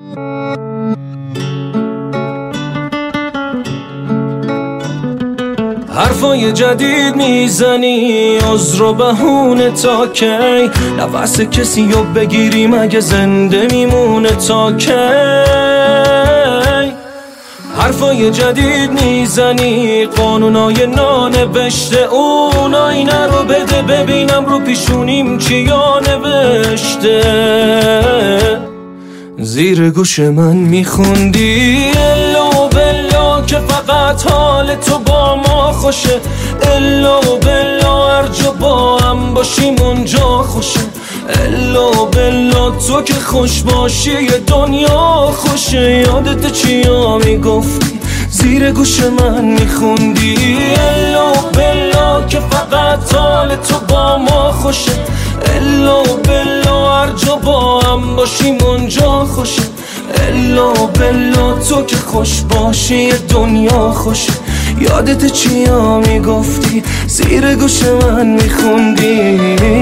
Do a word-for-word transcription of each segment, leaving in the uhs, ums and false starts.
حرفای جدید میزنی عذر و بهونه تا کی؟ نفس کسی رو بگیری مگه زنده میمونه تا کی؟ حرفای جدید میزنی قانونای نانوشته اون آینه رو بده ببینم رو پیشونیم چیا نوشته. زیر گوش من میخوندی الا بلا که فقط حال تو با ما خوشه، الا بلا هر جا با هم باشیم اونجا خوشه، الا بلا تو که خوش باشی دنیا خوشه. یادت چیا میگفتی زیر گوش من میخوندی الا بلا که فقط حال تو با ما خوشه، الا بلا هر جا با هم باشیم اونجا خوشه، الا بلا تو که خوش باشی دنیا خوشه. یادت چیا میگفتی زیر گوش من میخوندی؟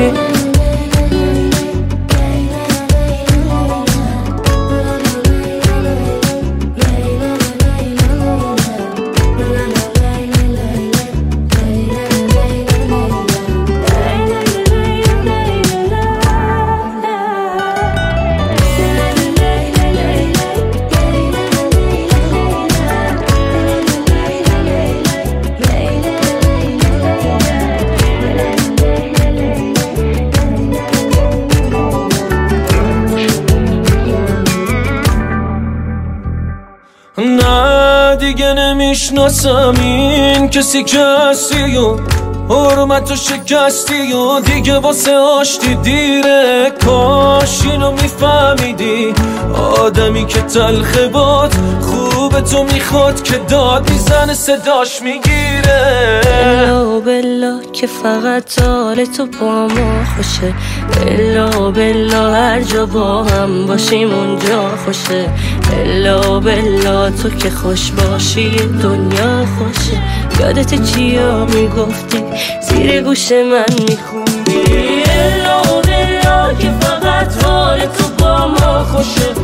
نه دیگه نمیشناسم این کسی که هستی و حرمت و شکستی و دیگه واسه آشتی دیره. کاش اینو میفهمیدی آدمی که تلخه باد خوب تو میخواد که داد میزنه صداش میگیره. الا بلا که فقط حال تو با ما خوشه، الا بلا هر جا با هم باشیم اونجا خوشه، الا بلا تو که خوش باشی دنیا خوشه. یادت چیا میگفتی زیر گوش من میخوندی الا بلا که فقط حال تو با ما خوشه،